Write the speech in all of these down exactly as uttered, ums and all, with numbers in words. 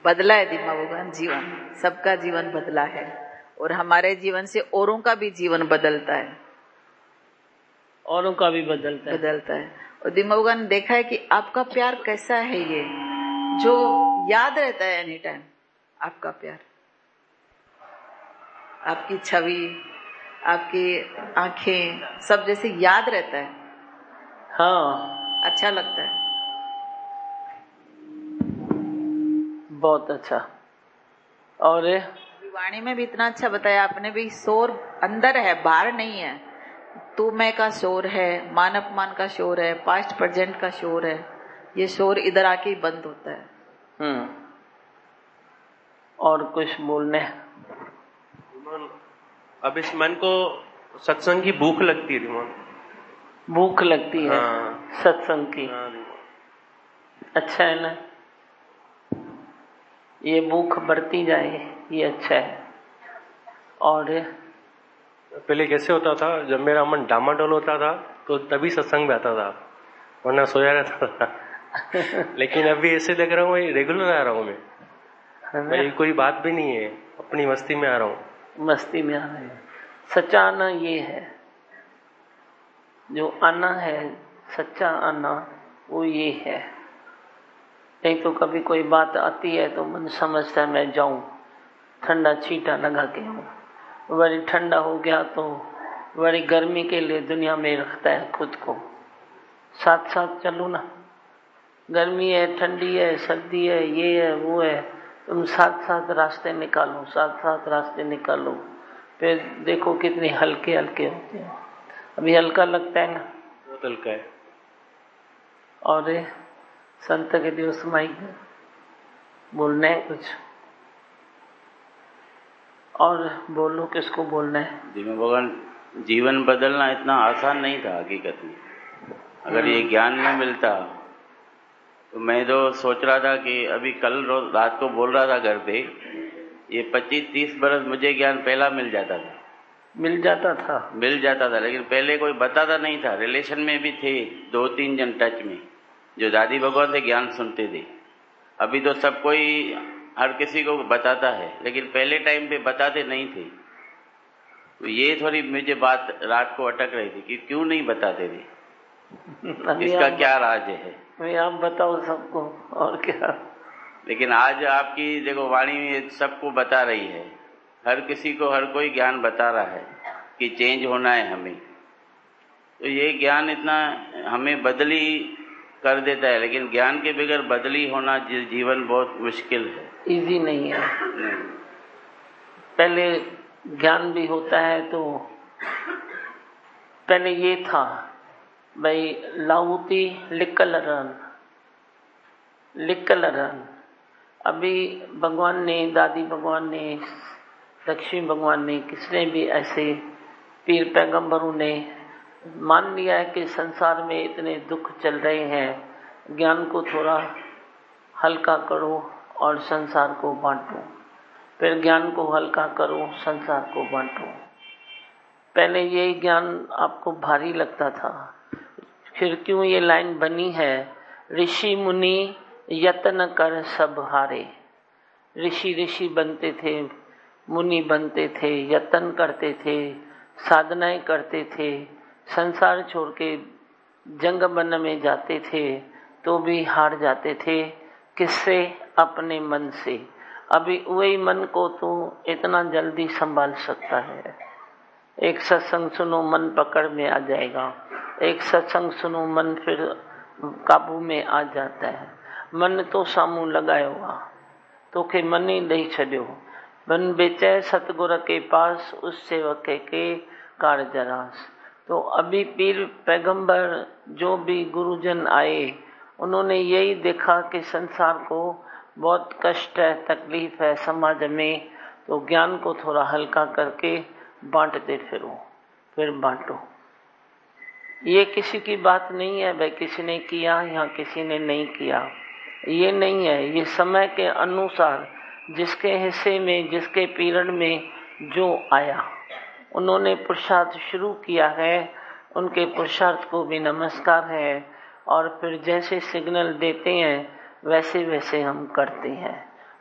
बदला है दीमावोगन जीवन, सबका जीवन बदला है और हमारे जीवन से औरों का भी जीवन बदलता है, औरों का भी बदलता है बदलता है। और दीमावोगन देखा है कि आपका प्यार कैसा है, ये जो याद रहता है एनी टाइम, आपका प्यार, आपकी छवि, आपकी आंखें, सब जैसे याद रहता है। हाँ, अच्छा लगता है, बहुत अच्छा। और वाणी में भी इतना अच्छा बताया आपने भी, शोर अंदर है, बाहर नहीं है। तू मैं का शोर है, मान अपमान का शोर है, पास्ट प्रेजेंट का शोर है, ये शोर इधर आके ही बंद होता है। हम्म और कुछ बोलने? अब इस मन को सत्संग की भूख लगती है रिमोन, भूख लगती है। हाँ, सत्संग की। हाँ, अच्छा है ना, ये भूख बढ़ती जाए, ये अच्छा है। और पहले कैसे होता था, जब मेरा मन डामाडोल होता था तो तभी सत्संग में आता था, वरना सोया रहता था। लेकिन अभी ऐसे लग रहा हूँ रेगुलर आ रहा हूँ मैं, भाई कोई बात भी नहीं है, अपनी मस्ती में आ रहा हूँ, मस्ती में आ रहे हैं। सच्चा आना ये है, जो आना है सच्चा आना वो ये है। नहीं तो कभी कोई बात आती है तो मन समझता है मैं जाऊं, ठंडा छींटा लगा के आऊं, बड़ी ठंडा हो गया तो बड़ी गर्मी के लिए दुनिया में रखता है खुद को। साथ साथ चलो ना, गर्मी है, ठंडी है, सर्दी है, ये है, वो है, तुम साथ साथ रास्ते निकालो, साथ साथ रास्ते निकालो, फिर देखो कितने हल्के हल्के होते हैं। अभी हल्का लगता है ना, बहुत हल्का है। और संत के दिवस माई बोलना है कुछ, और बोलो किसको बोलना है? जी मैं भगवान, जीवन बदलना इतना आसान नहीं था हकीकत में। अगर ये ज्ञान न मिलता तो मैं तो सोच रहा था कि अभी कल रोज रात को बोल रहा था घर पे, ये पच्चीस तीस बरस मुझे ज्ञान पहला मिल जाता था, मिल जाता था मिल जाता था लेकिन पहले कोई बताता नहीं था। रिलेशन में भी थे दो तीन जन टच में जो दादी भगवान से ज्ञान सुनते थे। अभी तो सब कोई हर किसी को बताता है, लेकिन पहले टाइम पे बताते नहीं थे। तो ये थोड़ी मुझे बात रात को अटक रही थी कि क्यों नहीं बताते थे, इसका क्या राज है? भाई आप बताओ सबको, और क्या। लेकिन आज आपकी देखो वाणी में सबको बता रही है, हर किसी को हर कोई ज्ञान बता रहा है कि चेंज होना है हमें। तो ये ज्ञान इतना हमें बदली कर देता है, लेकिन ज्ञान के बगैर बदली होना जीवन बहुत मुश्किल है, इजी नहीं है। पहले ज्ञान भी होता है तो पहले ये था भाई लाऊती लिकल रन लिकल रन। अभी भगवान ने, दादी भगवान ने, लक्ष्मी भगवान ने, किसने भी ऐसे पीर पैगंबरों ने मान लिया है कि संसार में इतने दुख चल रहे हैं, ज्ञान को थोड़ा हल्का करो और संसार को बांटो, फिर ज्ञान को हल्का करो, संसार को बांटो। पहले ये ज्ञान आपको भारी लगता था, फिर क्यों ये लाइन बनी है, ऋषि मुनि यत्न कर सब हारे। ऋषि ऋषि बनते थे, मुनि बनते थे, यत्न करते थे, साधनाएं करते थे, संसार छोड़ के जंग वन में जाते थे तो भी हार जाते थे। किससे? अपने मन से। अभी वही मन को तो इतना जल्दी संभाल सकता है। एक सत्संग सुनो मन पकड़ में आ जाएगा, एक सत्संग सुनो मन फिर काबू में आ जाता है। मन तो सामू लगायो हुआ तो के मन ही नहीं छड़ियो, मन बेचे सतगुर के पास उस सेवक के कार जरास। तो अभी पीर पैगंबर जो भी गुरुजन आए उन्होंने यही देखा कि संसार को बहुत कष्ट है, तकलीफ है समाज में, तो ज्ञान को थोड़ा हल्का करके बांटते फिरो, फिर बांटो। ये किसी की बात नहीं है भाई किसी ने किया या किसी ने नहीं किया, ये नहीं है। ये समय के अनुसार जिसके हिस्से में, जिसके पीरियड में जो आया, उन्होंने पुरुषार्थ शुरू किया है, उनके पुरुषार्थ को भी नमस्कार है। और फिर जैसे सिग्नल देते हैं वैसे वैसे हम करते हैं।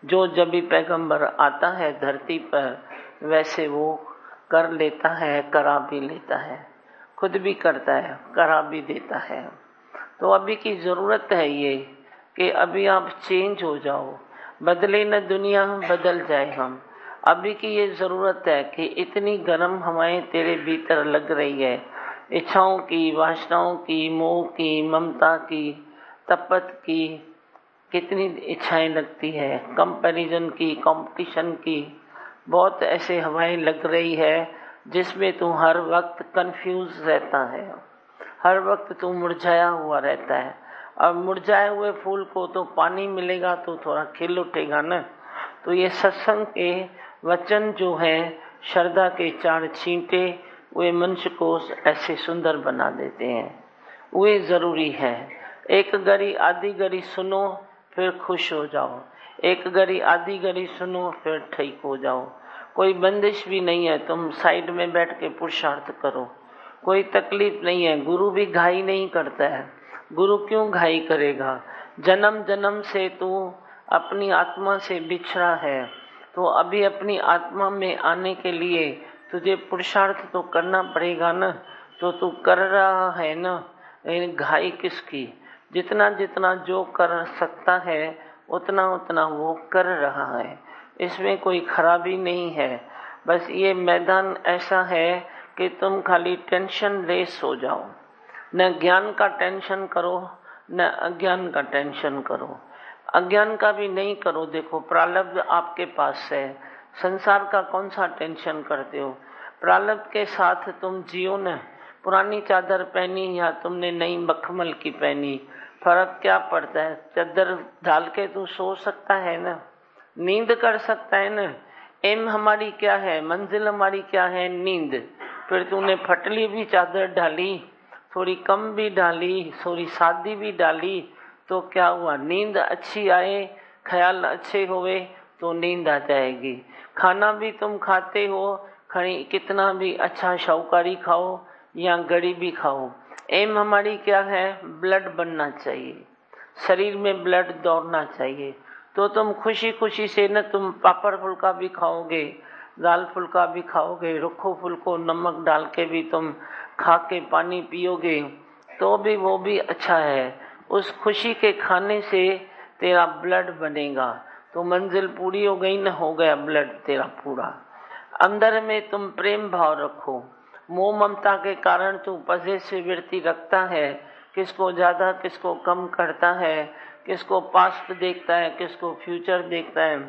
जो जब भी पैगंबर आता है धरती पर वैसे वो कर लेता है, करा भी लेता है, खुद भी करता है, करा भी देता है। तो अभी की ज़रूरत है ये कि अभी आप चेंज हो जाओ, बदले न दुनिया बदल जाए हम। अभी की ये ज़रूरत है कि इतनी गर्म हवाएं तेरे भीतर लग रही है, इच्छाओं की, वासनाओं की, मोह की, ममता की, तपत की, कितनी इच्छाएं लगती है, कंपैरिजन की, कंपटीशन की, बहुत ऐसे हवाएं लग रही है जिसमें तू हर वक्त कंफ्यूज रहता है, हर वक्त तू मुरझाया हुआ रहता है। अब मुरझाए हुए फूल को तो पानी मिलेगा तो थोड़ा खिल उठेगा ना। तो ये सत्संग के वचन जो है, श्रद्धा के चार छींटे, वे मनुष्य को ऐसे सुंदर बना देते हैं, वे जरूरी है। एक घड़ी आधी घड़ी सुनो फिर खुश हो जाओ, एक घड़ी आधी घड़ी सुनो फिर ठीक हो जाओ। कोई बंदिश भी नहीं है, तुम साइड में बैठ के पुरुषार्थ करो, कोई तकलीफ नहीं है। गुरु भी घाई नहीं करता है, गुरु क्यों घाई करेगा? जन्म जन्म से तू अपनी आत्मा से बिछड़ा है, तो अभी अपनी आत्मा में आने के लिए तुझे पुरुषार्थ तो करना पड़ेगा ना। तो तू कर रहा है ना, घाई किसकी? जितना जितना जो कर सकता है उतना उतना वो कर रहा है, इसमें कोई खराबी नहीं है। बस ये मैदान ऐसा है कि तुम खाली टेंशन लेस हो जाओ, न ज्ञान का टेंशन करो न अज्ञान का टेंशन करो। अज्ञान का भी नहीं करो। देखो प्रारब्ध आपके पास है, संसार का कौन सा टेंशन करते हो? प्रारब्ध के साथ तुम जियो न। पुरानी चादर पहनी या तुमने नई मखमल की पहनी, फर्क क्या पड़ता है? चादर डाल के तू सो सकता है ना, नींद कर सकता है ना। एम हमारी क्या है, मंजिल हमारी क्या है? नींद। फिर तूने फटली भी चादर डाली, थोड़ी कम भी डाली, थोड़ी सादी भी डाली, तो क्या हुआ? नींद अच्छी आए, ख्याल अच्छे होवे तो नींद आ जाएगी। खाना भी तुम खाते हो, खड़ी कितना भी अच्छा शाहूकारी खाओ या गरीबी खाओ, एम हमारी क्या है? ब्लड बनना चाहिए, शरीर में ब्लड दौड़ना चाहिए। तो तुम खुशी खुशी से न तुम पापड़ फुल्का भी खाओगे, दाल फुल्का भी खाओगे, रुखो फुल्को नमक डाल के भी तुम खा के पानी पियोगे, तो भी वो भी अच्छा है। उस खुशी के खाने से तेरा ब्लड बनेगा, तो मंजिल पूरी हो गई न, हो गया ब्लड तेरा पूरा। अंदर में तुम प्रेम भाव रखो। मोह ममता के कारण तू पजे से वृत्ति रखता है, किसको ज्यादा किसको कम करता है, किसको पास्ट देखता है, किसको फ्यूचर देखता है,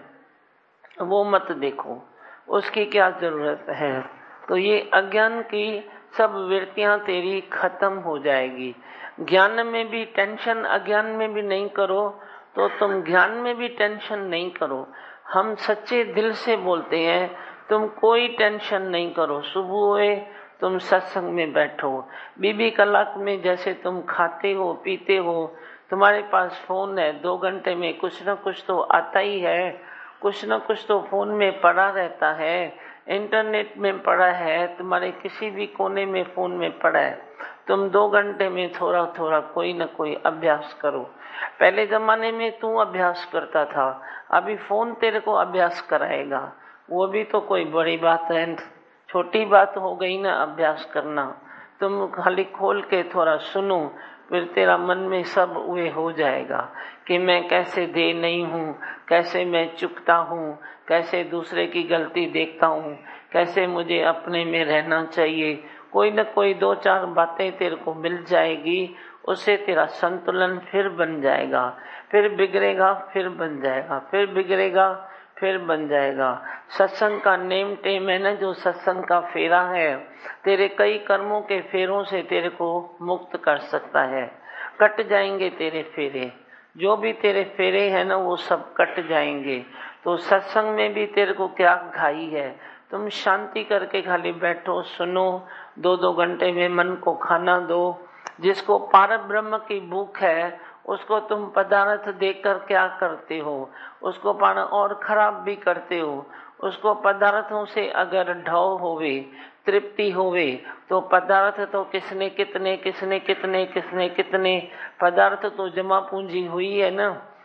वो मत देखो, उसकी क्या जरूरत है। तो ये अज्ञान की सब वृत्तियां तेरी खत्म हो जाएगी। ज्ञान में भी टेंशन अज्ञान में भी नहीं करो तो तुम ज्ञान में भी टेंशन नहीं करो। हम सच्चे दिल से बोलते हैं, तुम कोई टेंशन नहीं करो। सुबह हुए तुम सत्संग में बैठो, बीबी कलाक में जैसे तुम खाते हो पीते हो, तुम्हारे पास फोन है, दो घंटे में कुछ न कुछ तो आता ही है, कुछ न कुछ तो फोन में पड़ा रहता है, इंटरनेट में पड़ा है, तुम्हारे किसी भी कोने में फोन में पड़ा है। तुम दो घंटे में थोड़ा थोड़ा कोई न कोई अभ्यास करो। पहले जमाने में तू अभ्यास करता था, अभी फोन तेरे को अभ्यास कराएगा, वो भी तो कोई बड़ी बात है, छोटी बात हो गई ना अभ्यास करना। तुम खाली खोल के थोड़ा सुनो, फिर तेरा मन में सब वे हो जाएगा कि मैं कैसे दे नहीं हूँ, कैसे मैं चुकता हूँ, कैसे दूसरे की गलती देखता हूँ, कैसे मुझे अपने में रहना चाहिए। कोई न कोई दो चार बातें तेरे को मिल जाएगी, उससे तेरा संतुलन फिर बन जाएगा, फिर बिगड़ेगा फिर बन जाएगा, फिर बिगड़ेगा फिर बन जाएगा। सत्संग का नेम टेम है ना, जो सत्संग का फेरा है, तेरे कई कर्मों के फेरों से तेरे को मुक्त कर सकता है। कट जाएंगे तेरे फेरे, जो भी तेरे फेरे हैं ना वो सब कट जाएंगे। तो सत्संग में भी तेरे को क्या घाई है? तुम शांति करके खाली बैठो, सुनो, दो दो घंटे में मन को खाना दो। जिसको पार ब्रह्म की भूख है उसको तुम पदार्थ देकर क्या करते हो? उसको पाना और खराब भी करते हो। उसको पदार्थों से अगर ढाव होवे, तृप्ति होवे, तो पदार्थ तो किसने कितने किसने कितने किसने कितने पदार्थ तो जमा पूंजी हुई है ना।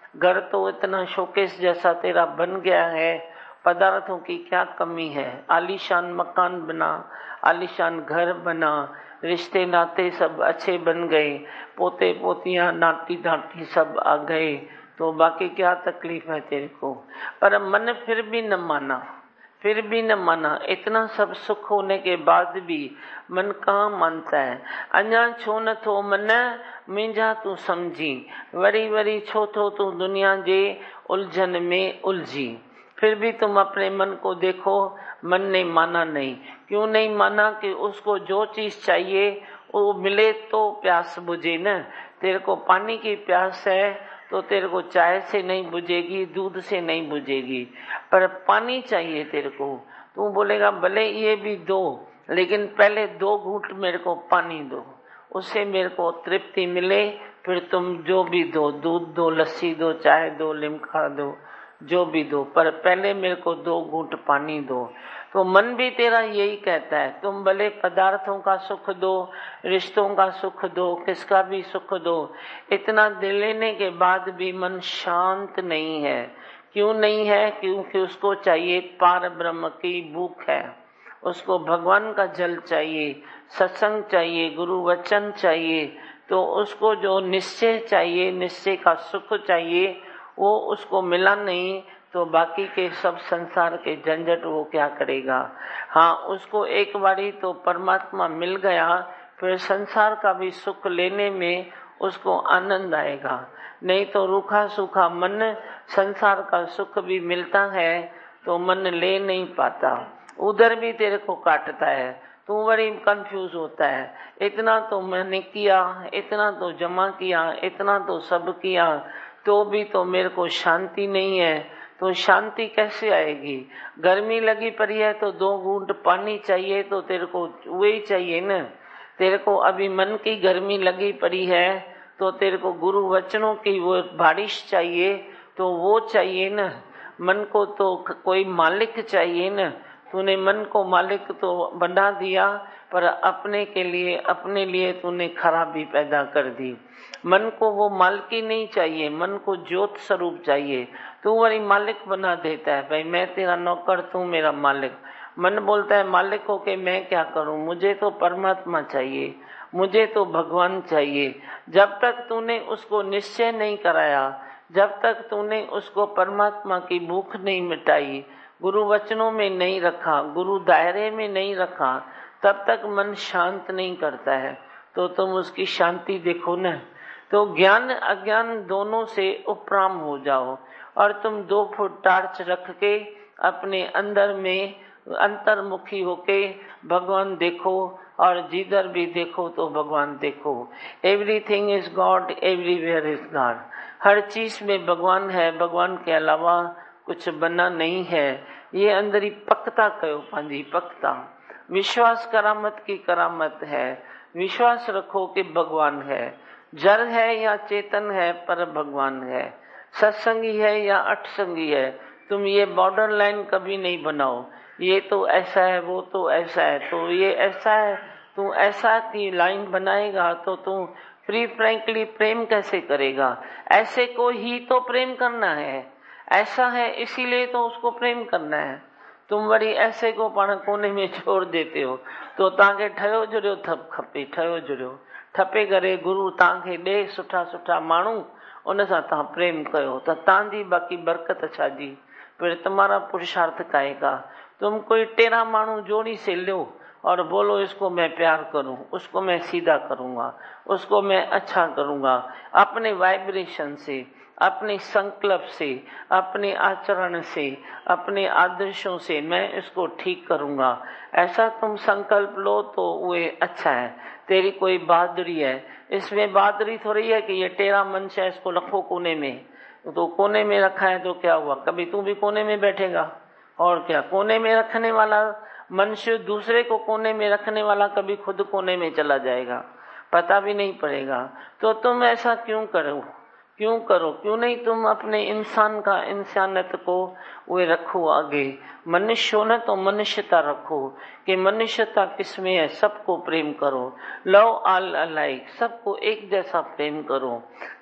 घर तो इतना शोकेस जैसा तेरा बन गया है, पदार्थों की क्या कमी है। आलीशान मकान बना, आलीशान घर बना, रिश्ते नाते सब अच्छे बन गए, पोते पोतियां नाती नाती सब आ गए, तो बाकी क्या तकलीफ है तेरे को। पर मन फिर भी न माना, फिर भी न माना। इतना सब सुख होने के बाद भी मन कहाँ मानता है। अञा छो न थो मन मुंहिंजा तू समझी, वरी वरी छो थो तू दुनिया जे उलझन में उलझी। फिर भी तुम अपने मन को देखो, मन ने माना नहीं। क्यों नहीं माना? कि उसको जो चीज चाहिए वो मिले तो प्यास बुझे न। तेरे को पानी की प्यास है तो तेरे को चाय से नहीं बुझेगी, दूध से नहीं बुझेगी, पर पानी चाहिए तेरे को। तू बोलेगा भले ये भी दो, लेकिन पहले दो घूंट मेरे को पानी दो, उससे मेरे को तृप्ति मिले। फिर तुम जो भी दो, दूध दो, लस्सी दो, चाय दो, लिमका दो, जो भी दो, पर पहले मेरे को दो घूंट पानी दो। तो मन भी तेरा यही कहता है, तुम भले पदार्थों का सुख दो, रिश्तों का सुख दो, किसका भी सुख दो, इतना दे लेने के बाद भी मन शांत नहीं है। क्यों नहीं है? क्योंकि उसको चाहिए पार ब्रह्म की भूख है, उसको भगवान का जल चाहिए, सत्संग चाहिए, गुरु वचन चाहिए। तो उसको जो निश्चय चाहिए, निश्चय का सुख चाहिए, वो उसको मिला नहीं तो बाकी के सब संसार के झंझट वो क्या करेगा। हाँ, उसको एक बारी तो परमात्मा मिल गया, फिर संसार का भी सुख लेने में उसको आनंद आएगा। नहीं तो रूखा सूखा मन, संसार का सुख भी मिलता है तो मन ले नहीं पाता, उधर भी तेरे को काटता है, तू बड़ी कंफ्यूज होता है। इतना तो मैंने किया, इतना तो जमा किया, इतना तो सब किया, तो भी तो मेरे को शांति नहीं है। तो शांति कैसे आएगी? गर्मी लगी पड़ी है तो दो घूंट पानी चाहिए, तो तेरे को वही चाहिए न। तेरे को अभी मन की गर्मी लगी पड़ी है तो तेरे को गुरु वचनों की वो बारिश चाहिए, तो वो चाहिए न। मन को तो कोई मालिक चाहिए न। तूने मन को मालिक तो बना दिया, पर अपने के लिए, अपने लिए तूने खराबी पैदा कर दी। मन को वो मालिकी नहीं चाहिए, मन को ज्योत स्वरूप चाहिए। तू वही मालिक बना देता है, भाई मैं तेरा नौकर, तू मेरा मालिक। मन बोलता है मालिक हो के मैं क्या करूं, मुझे तो परमात्मा चाहिए, मुझे तो भगवान चाहिए। जब तक तूने उसको निश्चय नहीं कराया, जब तक तूने उसको परमात्मा की भूख नहीं मिटाई, गुरु वचनों में नहीं रखा, गुरु दायरे में नहीं रखा, तब तक मन शांत नहीं करता है। तो तुम उसकी शांति देखो न। तो ज्ञान अज्ञान दोनों से उपराम हो जाओ, और तुम दो फुट टार्च रख के अपने अंदर में अंतर्मुखी होके भगवान देखो, और जिधर भी देखो तो भगवान देखो। Everything is God, everywhere is God. हर चीज में भगवान है, भगवान के अलावा कुछ बना नहीं है। ये अंदर ही पक्ता कयो, पंहिंजी पक्ता। विश्वास करामत की करामत है। विश्वास रखो कि भगवान है, जड़ है या चेतन है, पर भगवान है। सत्संगी है या अठसंगी है, तुम ये बॉर्डर लाइन कभी नहीं बनाओ, ये तो ऐसा है, वो तो ऐसा है, तो ये ऐसा है, तू ऐसा की लाइन बनाएगा तो तू फ्री फ्रैंकली प्रेम कैसे करेगा? ऐसे को ही तो प्रेम करना है, ऐसा है इसीलिए तो उसको प्रेम करना है। तुम वरी ऐसे को पाण कोने में छोड़ देते हो, तो तांखे ठयो जुड़ियो थप खपे, ठयो जुड़ियो ठपे करे गुरु तांखे ॾे सुठा सुठा माण्हू, उन सां तव्हां प्रेम कयो त तव्हांजी बाक़ी बरकत छाजी, फिर तुम्हारा पुरुषार्थ काएगा। तुम कोई टेढ़ा माण्हू जोड़ी से लो और बोलो इसको मैं प्यार करूं, उसको मैं सीधा करूंगा, उसको मैं अच्छा करूंगा, अपने वाइब्रेशन से, अपने संकल्प से, अपने आचरण से, अपने आदर्शों से मैं इसको ठीक करूंगा। ऐसा तुम संकल्प लो तो वो अच्छा है, तेरी कोई बहादुरी है। इसमें बहादुरी थोड़ी है कि ये टेढ़ा मंच है, इसको रखो कोने में, तो कोने में रखा है तो क्या हुआ, कभी तू भी कोने में बैठेगा। और क्या, कोने में रखने वाला मनुष्य दूसरे को कोने में रखने वाला कभी खुद कोने में चला जाएगा, पता भी नहीं पड़ेगा। तो तुम ऐसा क्यों करो, क्यों करो, क्यों नहीं तुम अपने इंसान का इंसानियत को वे रखो आगे। मनुष्य हो न तो मनुष्यता रखो, कि मनुष्यता किसमें है, सबको प्रेम करो। लव ऑल अलाइक, सबको एक जैसा प्रेम करो।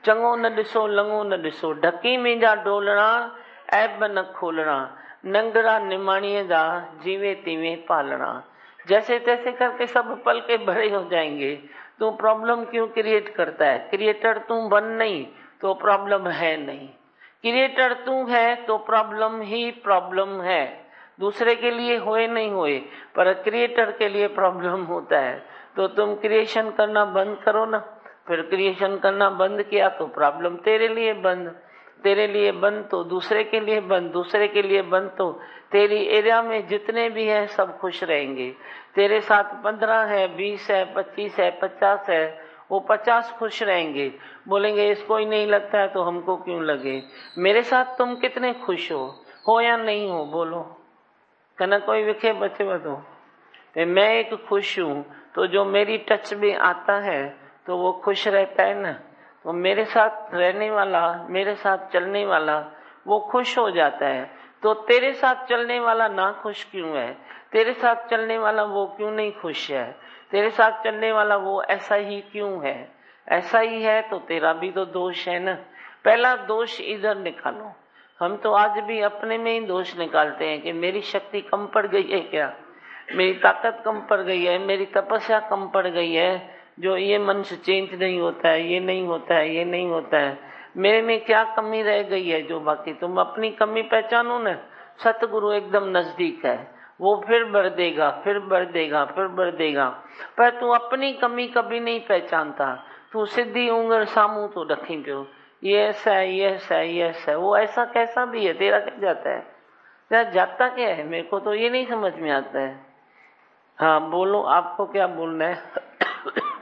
चङो न ॾिसो लङो न ॾिसो, ढकी में जा डोलणा ऐब न खोलना, नंगड़ा निमाणीअ जा जीवे तीवे पालना। जैसे तैसे करके सब पल के भरे हो जाएंगे। तू प्रॉब्लम क्यों क्रिएट करता है? क्रिएटर तू बन नहीं तो प्रॉब्लम है नहीं। क्रिएटर तू है तो प्रॉब्लम ही प्रॉब्लम है। दूसरे के लिए होए नहीं होए, पर क्रिएटर के लिए प्रॉब्लम होता है। तो तुम क्रिएशन करना बंद करो ना। फिर क्रिएशन करना बंद किया तो प्रॉब्लम तेरे लिए बंद, तेरे लिए बंद तो दूसरे के लिए बंद, दूसरे के लिए बंद तो तेरी एरिया में जितने भी हैं सब खुश रहेंगे। तेरे साथ पंद्रह है, बीस है, पच्चीस है, पचास है, वो पचास खुश रहेंगे। बोलेंगे इसको ही नहीं लगता है तो हमको क्यों लगे। मेरे साथ तुम कितने खुश हो हो या नहीं हो? बोलो। कहना कोई विखे बचे बतो। मैं एक खुश हूँ तो जो मेरी टच में आता है तो वो खुश रहता है ना। तो मेरे साथ रहने वाला, मेरे साथ चलने वाला वो खुश हो जाता है। तो तेरे साथ चलने वाला ना खुश क्यों है? तेरे साथ चलने वाला वो क्यों नहीं खुश है? तेरे साथ चलने वाला वो ऐसा ही क्यों है? ऐसा ही है तो तेरा भी तो दोष है ना। पहला दोष इधर निकालो। हम तो आज भी अपने में ही दोष निकालते हैं कि मेरी शक्ति कम पड़ गई है क्या, मेरी ताकत कम पड़ गई है, मेरी तपस्या कम पड़ गई है, जो ये मन से चेंज नहीं होता है, ये नहीं होता है, ये नहीं होता है। मेरे में क्या कमी रह गई है जो बाकी? तुम अपनी कमी पहचानो ना। सतगुरु एकदम नजदीक है, वो फिर बढ़ देगा, फिर बढ़ देगा, फिर बढ़ देगा। पर तू अपनी कमी कभी नहीं पहचानता। तू सीधी उंगल सामू तो रखी पियो, ये ऐसा है, ये ऐसा है, ये ऐसा है। वो ऐसा कैसा भी है, तेरा क्या जाता है? तेरा जाता क्या है? मेरे को तो ये नहीं समझ में आता है। हाँ बोलो, आपको क्या बोलना है?